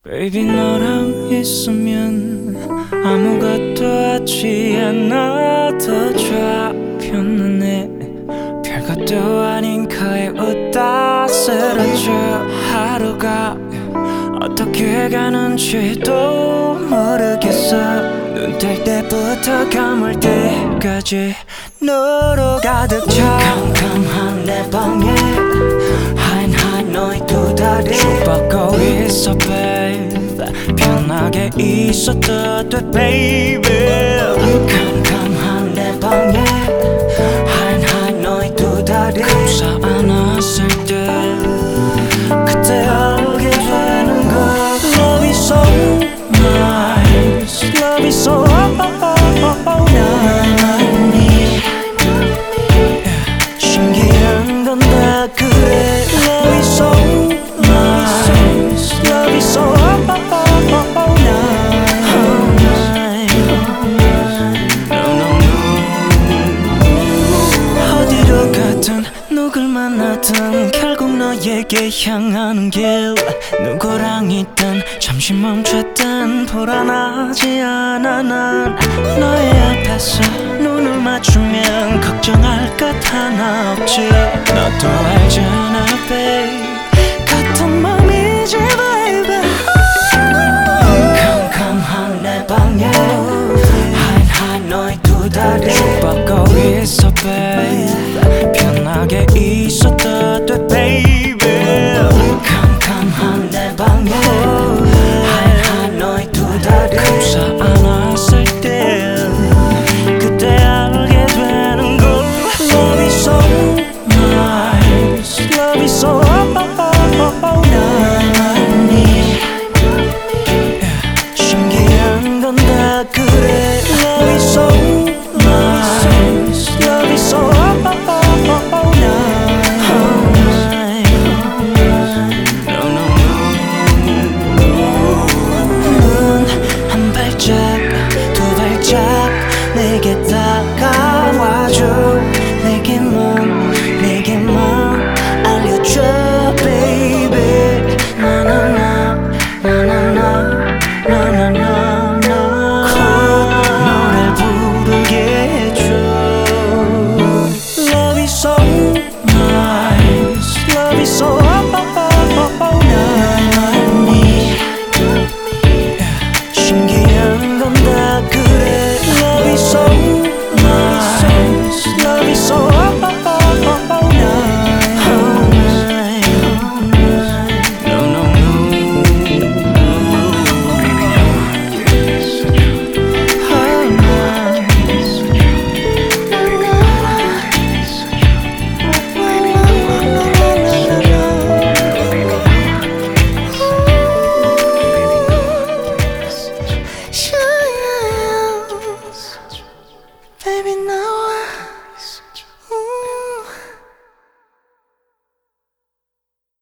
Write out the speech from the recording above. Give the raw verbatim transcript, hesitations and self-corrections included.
Baby 너랑 있으면 아무것도 하지 않아도 좋아 편안해 별것도 아닌 그의 웃다 쓰러져 하루가 어떻게 가는지도 모르겠어 눈 뜰 때부터 감을 때까지 너로 가득 차 캄캄한 내 방에 하얀 하얀 너의 두 다리 슈퍼고 있어 babe 편하게 있어도 돼 baby 캄캄한 내 방에 하얀 하얀 너의 두 다리 감싸 안았을 때 그때 알게 되는 걸 Love is so nice Love is so nice 신기한 건 다 그래 Love is so nice Love is so nice 어디로 가든 누굴 만나든 결국 너에게 향하는 길 누구랑 있든 잠시 멈췄든 불안하지 않아 난 너의 앞에서 눈을 맞추면 걱정할 것 하나 없지 너도 알잖아 babe 같은 맘이지 baby 캄캄한 내 방에 하얀 하얀 너의 두 다리 슈퍼고 있어 babe 편하게 있어도 돼 baby 캄캄한 내 방에 하얀 하얀 너의 두 다리 감싸 안았을 때 그때 알게 되는 걸 Love is so nice Love is so nice 신기한 건 다 그래 Love is so nice Love is so nice 한 발짝 두 발짝 내게 다가와줘 내게만 내게만 알려줘 baby 나나나 나나나 나나나 노래 부르게 해줘 Love is so nice Love is so nice 신기한 건 다 그래 Love is so nice Love is so nice No no Baby